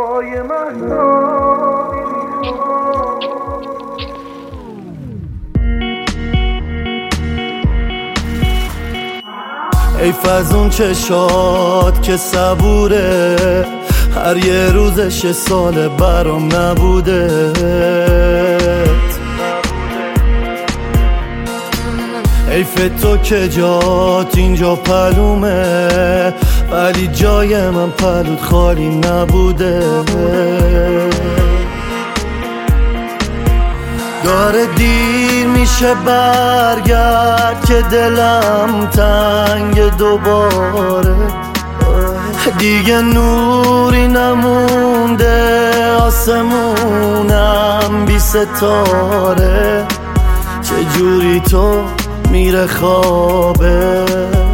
شبای مهتابی میخوام. حیف از اون چشات که صبوره، هر یه روزش سال برام نبوده. حیف تو که جات اینجا پلومه، ولی جای من پلوت خالی نبوده. داره دیر میشه برگرد که دلم تنگ دوباره. دیگه نوری نمونده، آسمونم بی ستاره. چجوری تو میره خوابه؟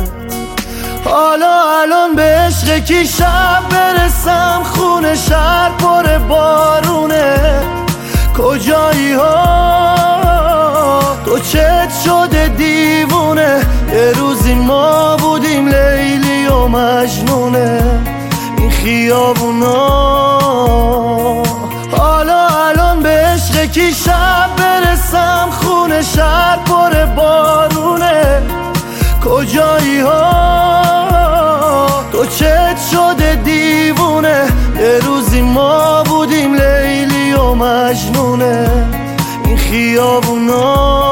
حالا الان به عشق کی شب برسم؟ خونه شهر پر بارونه. کجایی ها تو چت شده دیوونه؟ یه روزی ما بودیم لیلی و مجنونه این خیابونا. حالا الان به عشق کی شب برسم؟ خونه شهر پر بارونه. کجایی ها تو چت شده دیوونه؟ یه روزی ما بودیم لیلی و مجنونه این خیابونا.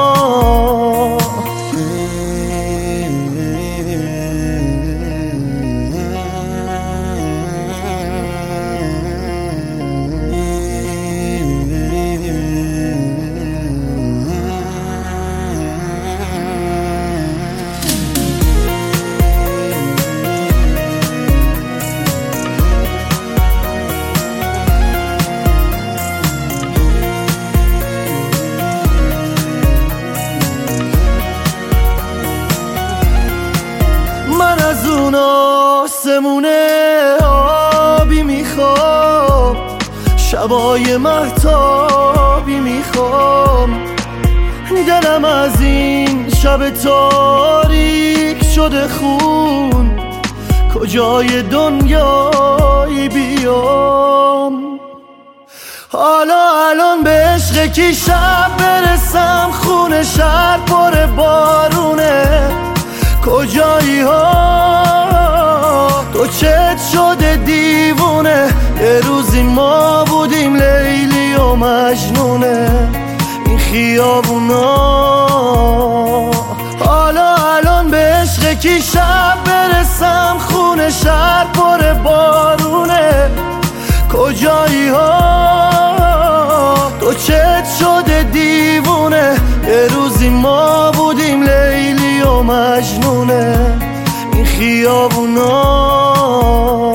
من از اون آسمونه آبی میخوام، شبای مهتابی میخوام. دلم از این شب تاریک شده خون، کجای دنیایی بیام؟ حالا الان به عشق کی شب برسم؟ خونه شهر پر بارونه. کجایی ها تو چت شده دیوونه؟ یه روزی ما بودیم لیلی و مجنونه این خیابونا. حالا الان به عشق کی شب برسم؟ خونه شهر پر بارونه. کجایی ها تو چت شده دیوونه؟ یه روزی ما بودیم لیلی و مجنونه این خیابونا.